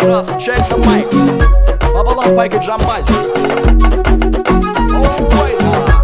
раз, чек на майк. Пополам файк и джамбази. Ой, да.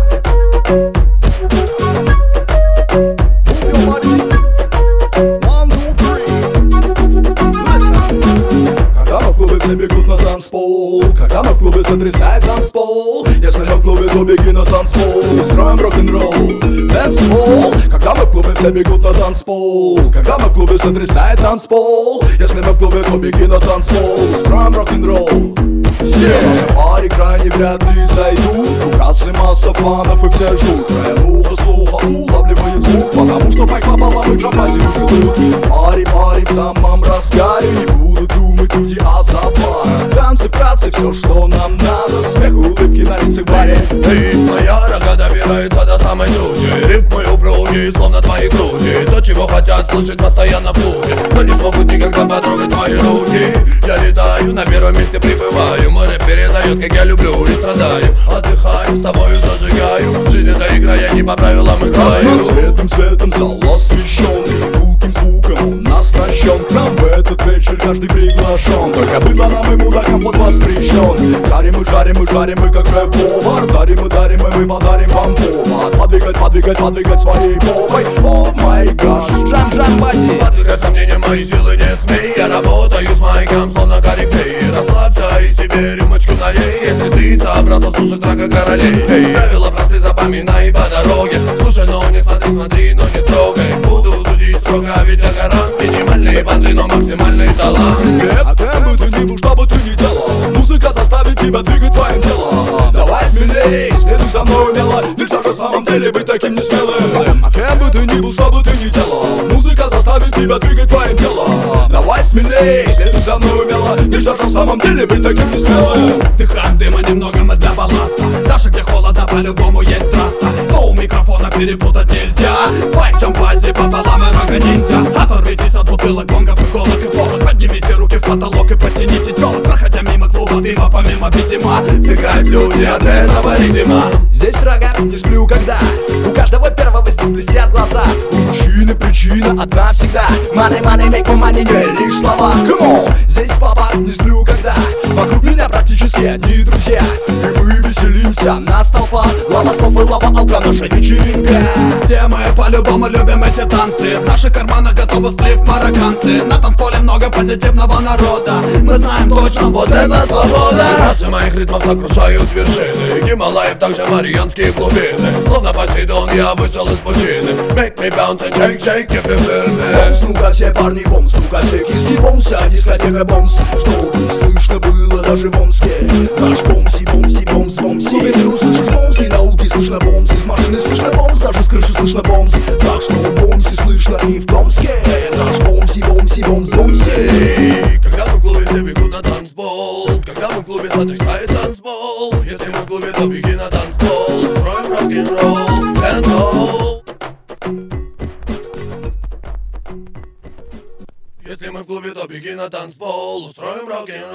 Когда мы в клубе, все бегут на танцпол. Когда мы в клубе, сотрясает танцпол. Если мы в клубе, то беги на танцпол. Устроим рок-н-ролл, танцпол. Когда мы в клубе, все бегут на танцпол. Когда мы в клубе, сотрясает танцпол. Если мы в клубе, то беги на танцпол. Устроим рок-н-ролл. Все наши пари крайне вряд ли зайдут. У кассы масса фанов и все ждут. Краем уха слуха улавливает звук, потому что файк пополам и джамбази уже тут. Пари в самом разгаре, не будут думать люди о забарах. Танцы, вкратце, все, что нам надо. Смех, улыбки на лицах баре. Эй, моя рога добирается до самой сути. Рифмы упругие, словно твои груди. То, чего хотят слышать постоянно в клубе, но не смогут никогда потрогать твои руки. Я летаю, на первом месте прибываю. Море передает, как я люблю и страдаю. Отдыхаю, с тобою зажигаю. Жизнь это игра, я не по правилам играю. Светом зал освещенный, гулким звуком он оснащен. К нам в этот вечер каждый приглашен. Только быдло нам и мудакам вход воспрещен. Жарим мы как шеф-повар. Дарим и мы подарим вам повод. Подвигать своей попой. О май гаш, Джамбази. Подвергать сомнениям мои силы не смей. Я работаю с майком, словно корифей. Расслабься и себе рюмочку налей. Если ты собрался слушать рака королей. Эй, правила просты, запоминай по дороге. Слушай, но не смотри, но не трогай. Буду судить строго, ведь я гарант. Минимальные банды, но максимальный талант. А кем бы ты ни был, что бы ты ни делал, музыка заставит тебя двигать твоим телом. Давай смелей, следуй за мной умело. Нельзя же в самом деле быть таким несмелым. А кем бы ты ни был, что бы ты ни делал, музыка заставит тебя двигать твоим телом. Давай смелей, следуй за мной умело. Нельзя же в самом деле быть таким несмелым. Вдыхаем дыма немного мы для балласта. Даже где холодно, по-любому есть траста. Но у микрофона перепутать нельзя. Файк, джамбази, пополам и рога-ниндзя. Оторвитесь от бутылок, гонгов, иголок и полок. Поднимите руки в потолок и подтяните телок. Проходя мимо клуба дыма, помимо видимо, Втыкают люди от этого ритма. Здесь рога, не сплю когда. У каждого первого здесь блестят глаза. У мужчины причина Одна всегда. Money, make my money, не лишь слова. Come on. Здесь папа, не сплю когда. Вокруг меня практически одни друзья. И мы веселимся на столпах. Лава слов и лава алка, наша вечеринка. все мы по-любому любим эти танцы. В наших карманах готовы сплив марокканцы. На танцполе много позитивного народа. Мы знаем точно, вот это свобода. Вибрации моих ритмов сокрушают вершины Гималаев, также марианские глубины. Словно Посейдон я вышел из пучины. Make me bounce and shake, if you feel me. Бомс, ну-ка все парни бомс, ну-ка все киски бомс, а дискотека бомс. Чтобы слышно было даже в Омске. Наш бомси, бомси. В клубе ты услышишь бомс, и на улке слышно бомс. Из машины слышно бомс, даже с крыши слышно бомс. Так что бомси слышно и в Томске. Наш бомси. Когда мы в клубе, все бегут на танцпол. Когда мы в клубе, сотрясает танцпол. Если мы в клубе, то беги на танцпол. Устроим рок-н-ролл, танцпол. Если мы в клубе, то беги на танцпол. Устроим рок-н-ролл.